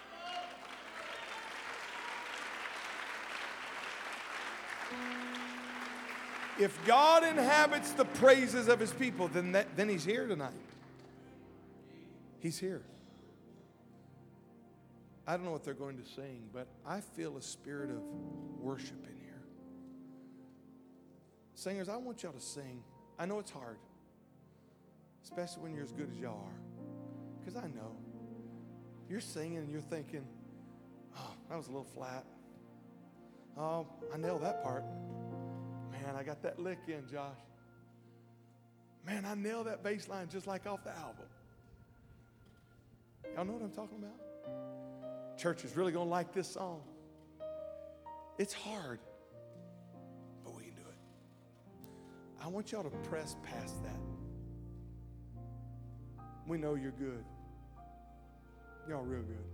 If God inhabits the praises of his people, then, that, then he's here tonight. He's here. I don't know what they're going to sing, but I feel a spirit of worship in here. Singers, I want y'all to sing. I know it's hard, especially when you're as good as y'all are, because I know. You're singing and you're thinking, oh, that was a little flat. Oh, I nailed that part. Man, I got that lick in, Josh. Man, I nailed that bass line just like off the album. Y'all know what I'm talking about? Church is really going to like this song. It's hard, but we can do it. I want y'all to press past that. We know you're good. Y'all real good.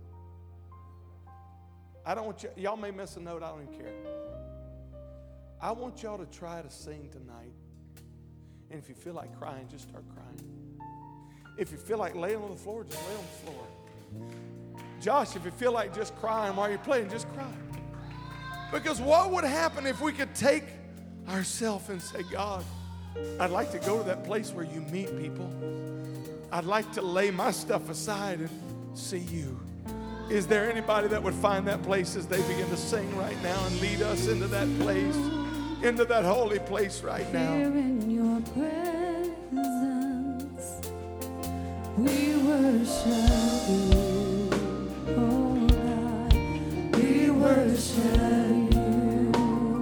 I don't want you, y'all may miss a note, I don't even care. I want y'all to try to sing tonight. And if you feel like crying, just start crying. If you feel like laying on the floor, just lay on the floor. Josh, if you feel like just crying while you're playing, just cry. Because what would happen if we could take ourselves and say, God, I'd like to go to that place where you meet people. I'd like to lay my stuff aside and see you. Is there anybody that would find that place as they begin to sing right now and lead us into that place, into that holy place right now? Here in your presence, we worship you, oh God, we worship you,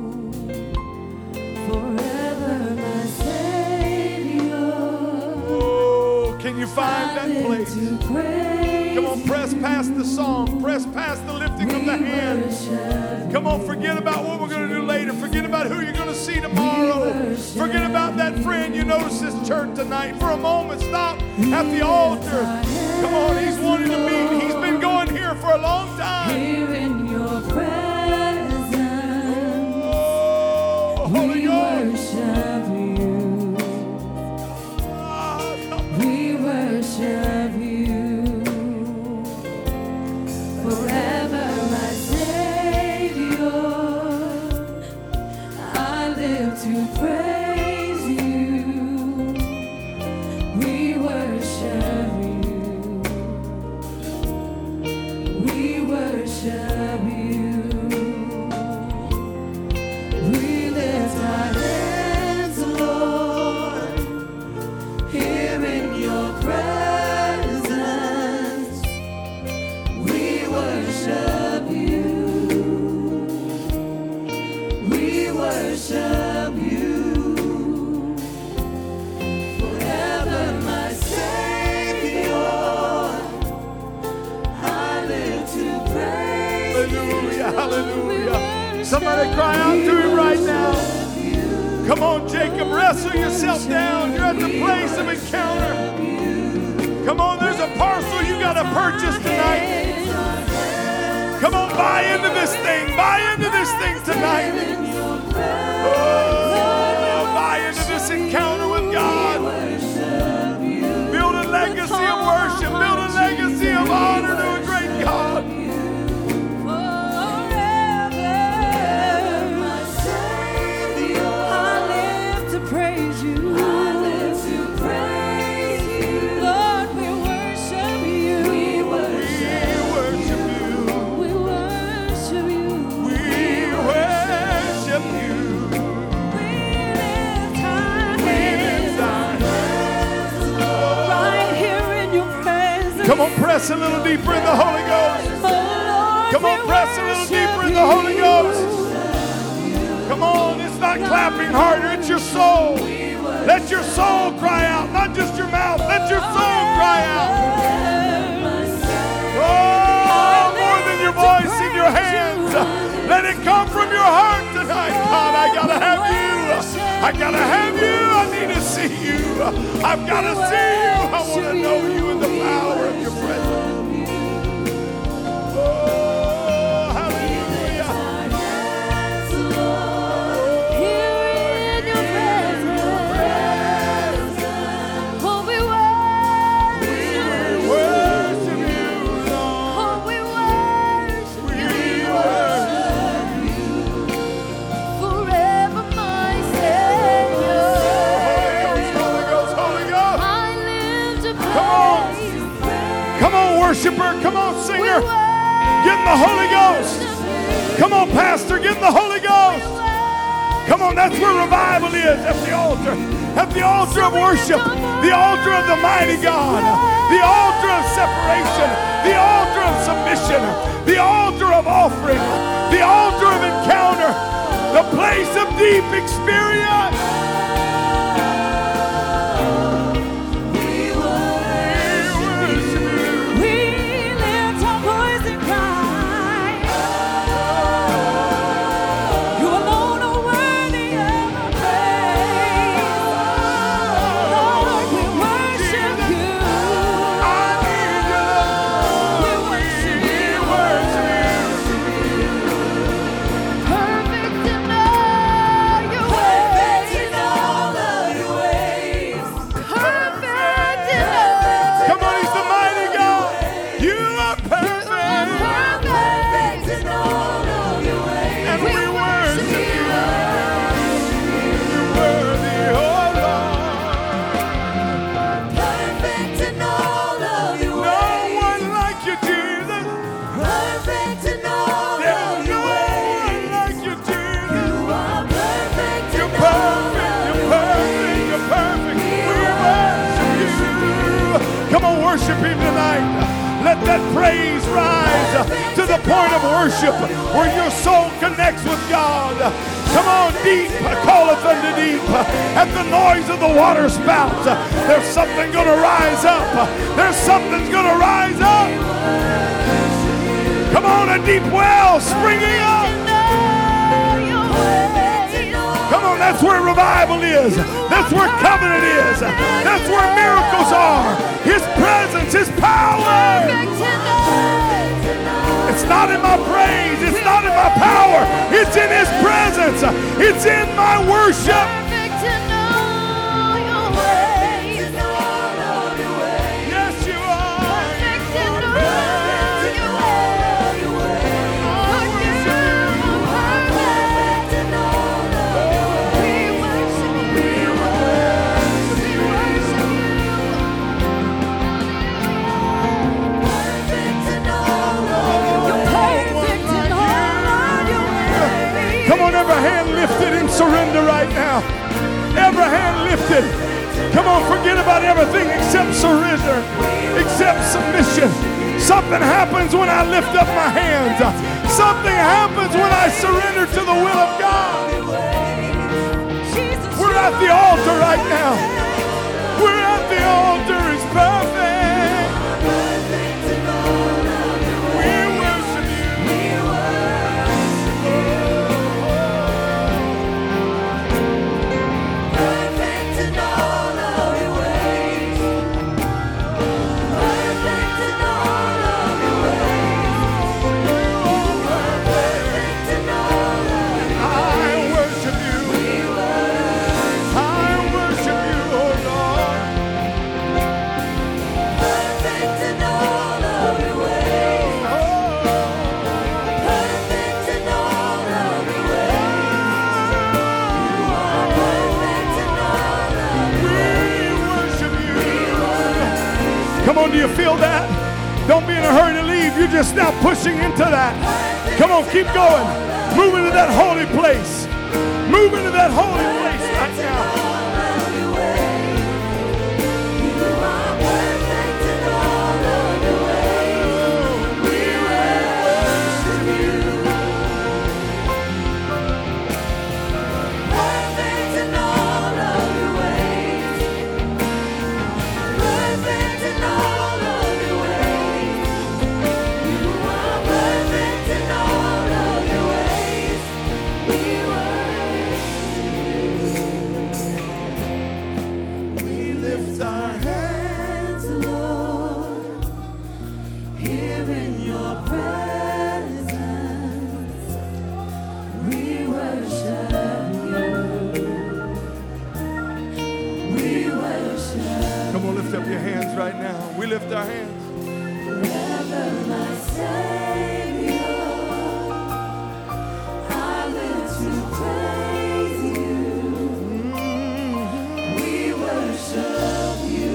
forever my Savior. Oh, can you find that place? Come on, press past the song. Press past the lifting of the hand. Come on, forget about what we're going to do later. Forget about who you're going to see tomorrow. Forget about that friend you noticed this church tonight. For a moment, stop at the altar. Come on, he's wanting to meet. He's been going here for a long time. Here in your presence, oh, Holy we Ghost. worship you. Ah, We worship you. Forever my Savior, I live to praise you. We worship you. We worship you. We lift our hands, Lord, here in your presence. We worship you. We worship you. Forever my Savior, I live to praise you. hallelujah, hallelujah. Somebody cry out to him right now. Come on, Jacob, wrestle yourself down. You're at the place of encounter. Come on, there's a parcel you got to purchase tonight. Come on, buy into this thing. Buy into this thing tonight. Oh, buy into this encounter with God. Build a legacy of worship. Build a legacy of honor to a great God. Forever, my Savior, I live to praise you. I live to praise you. Lord, we worship you. We worship We worship you. We worship you. We worship press a little deeper in the Holy Ghost. Come on, press a little deeper in the Holy Ghost. Come on, it's not clapping harder, it's your soul. Let your soul cry out, not just your mouth. Let your soul cry out. Oh, more than your voice in your hands. Let it come from your heart tonight. God, I gotta have you. I gotta have you. I need to see you. I've gotta see you. I want to know you in the power of your presence. Oh, hallelujah. Worshiper, come on, singer, get in the Holy Ghost. Come on, pastor, get in the Holy Ghost. Come on, that's where revival is, at the altar. At the altar of worship, the altar of the mighty God, the altar of separation, the altar of submission, the altar of offering, the altar of encounter, the place of deep experience. Worship him tonight. Let that praise rise to the point of worship where your soul connects with God. Come on, deep calleth unto deep. At the noise of the water spouts, there's something going to rise up. There's something's going to rise up. Come on, a deep well springing up. Come on, that's where revival is. That's where covenant is. That's where miracles are. His presence, His power. It's not in my praise. It's not in my power. It's in His presence. It's in my worship. Yes, you are. Come on, every hand lifted in surrender right now. Every hand lifted. Come on, forget about everything except surrender, except submission. Something happens when I lift up my hands. Something happens when I surrender to the will of God. We're at the altar right now. We're at the altar. It's perfect. Come on, do you feel that? Don't be in a hurry to leave. You're just now pushing into that. Come on, keep going. Move into that holy place. Move into that holy place right now. your presence. We worship you. We worship. Come on, lift up your hands right now. We lift our hands. Forever my Savior, I live to praise you. We worship you.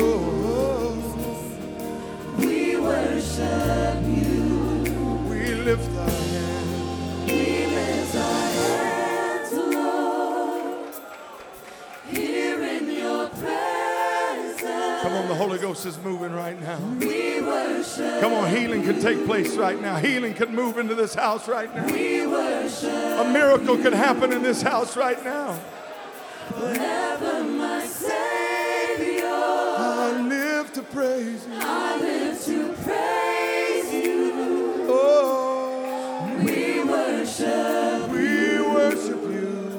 We worship you. We lift our hands. We lift our hands, Lord, here in your presence. Come on, the Holy Ghost is moving right now. We worship. Come on, healing can take place right now. Healing can move into this house right now. We worship. A miracle could happen in this house right now. Forever my Savior, I live to praise you. I live to praise you. Oh, We worship. we worship you.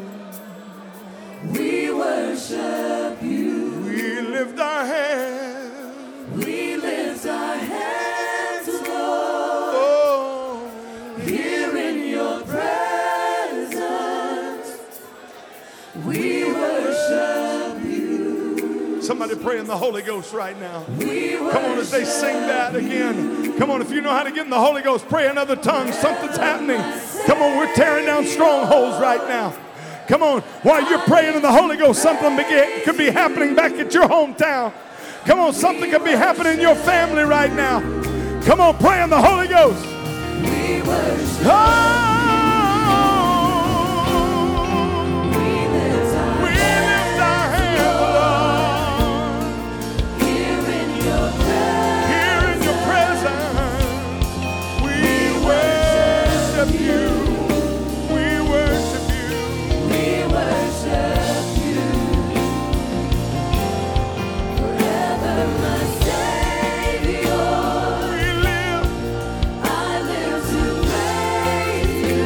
We worship you. We lift our hands. We lift our hands, Lord, Oh, here in your presence. We worship you. somebody pray in the Holy Ghost right now. We Come on, as they sing that again. Come on, if you know how to get in the Holy Ghost, pray in other tongues. Something's happening. Come on, we're tearing down strongholds right now. Come on, while you're praying in the Holy Ghost, something begin, could be happening back at your hometown. Come on, something could be happening in your family right now. Come on, pray in the Holy Ghost. We worship. Oh, We lift our we lift our hands, Lord. here in your presence. Here in your presence, we worship you. We worship you. We worship you. Forever my Savior, We live. I live to praise you.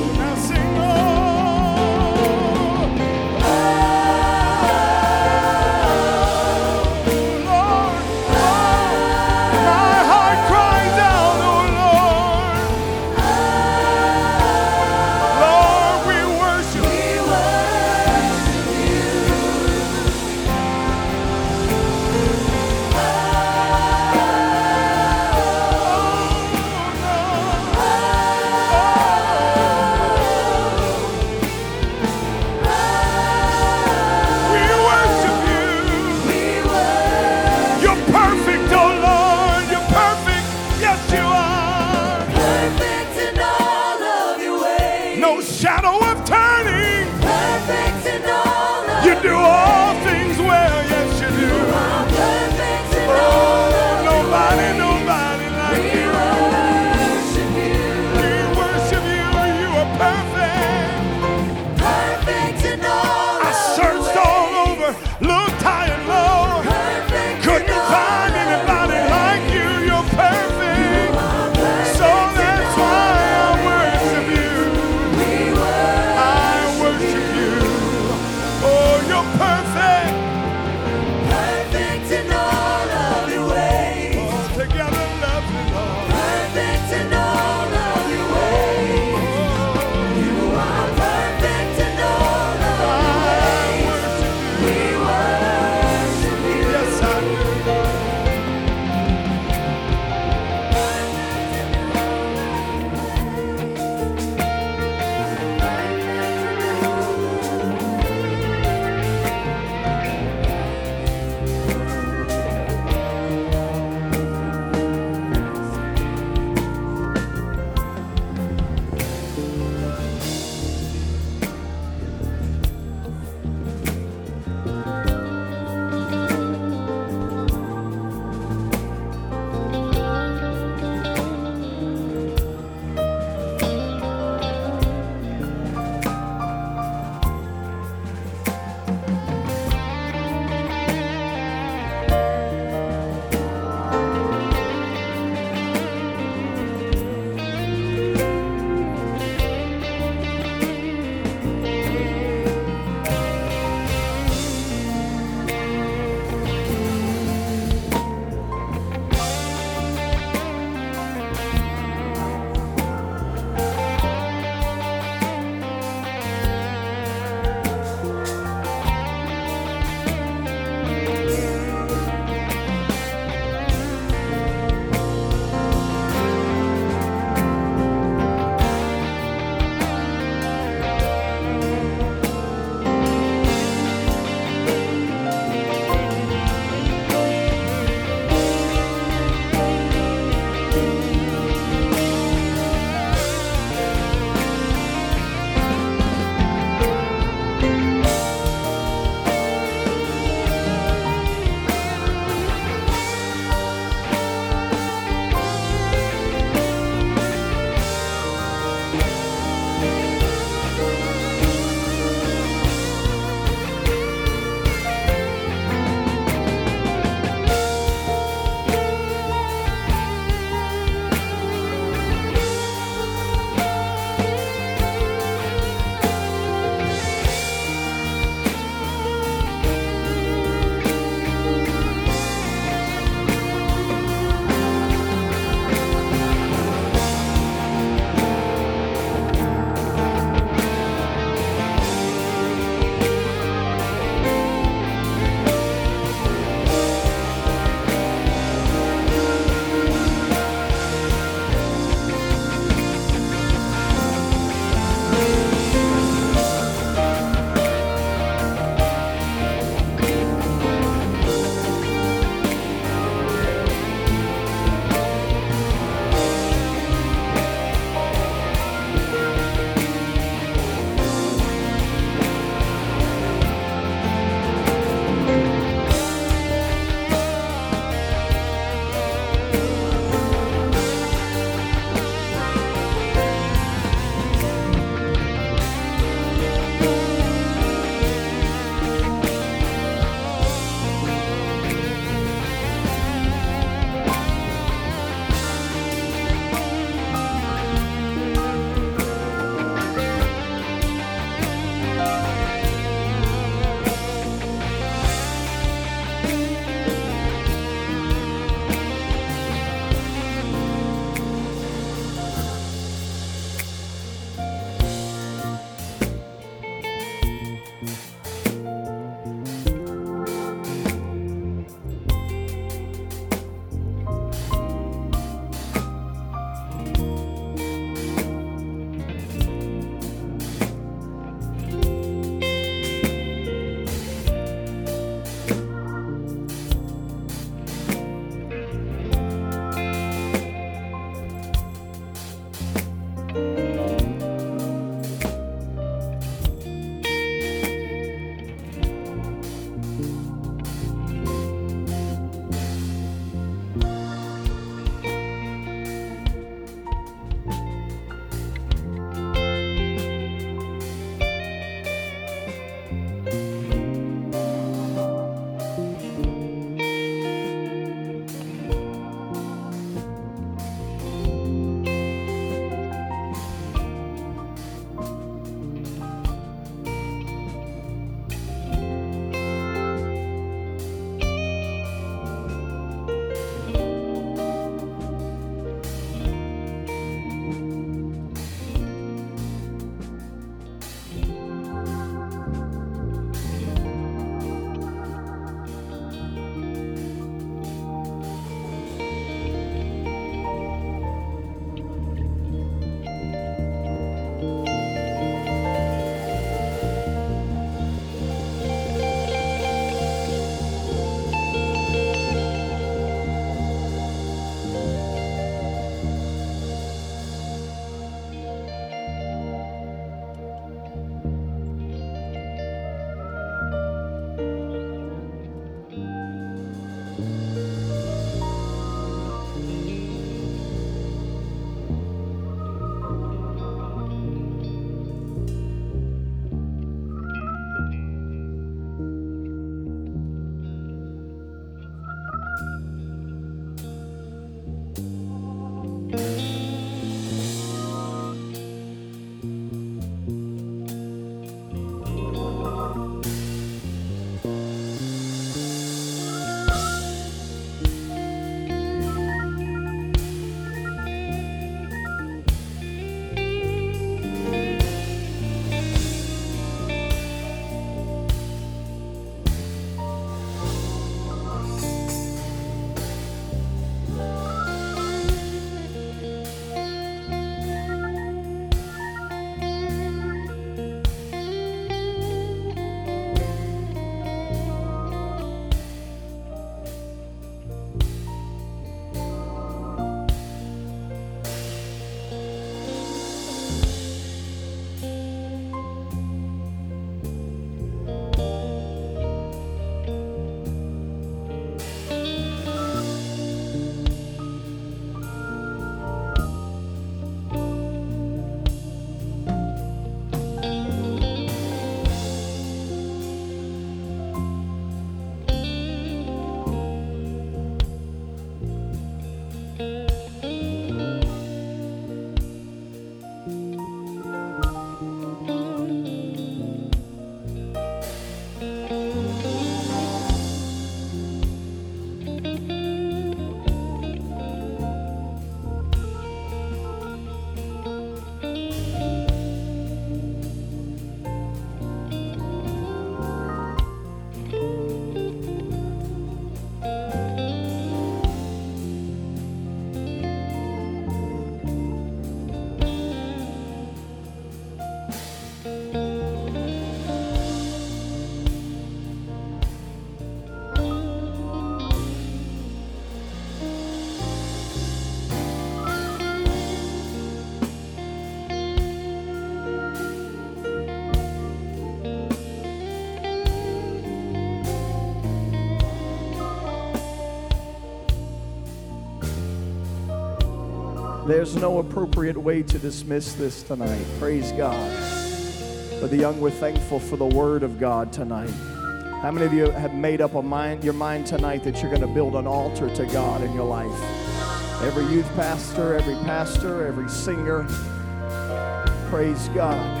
There's no appropriate way to dismiss this tonight. Praise God. But the young, we're thankful for the word of God tonight. How many of you have made up a mind, your mind tonight that you're going to build an altar to God in your life? Every youth pastor, every pastor, every singer. Praise God.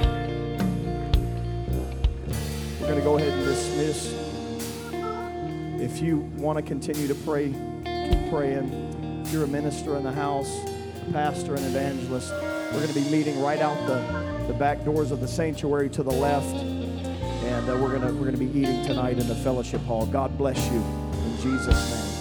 We're going to go ahead and dismiss. If you want to continue to pray, keep praying. If you're a minister in the house, a pastor, an evangelist, we're going to be meeting right out the, the back doors of the sanctuary to the left. And uh, we're going to we're going to be eating tonight in the fellowship hall. God bless you in Jesus' name.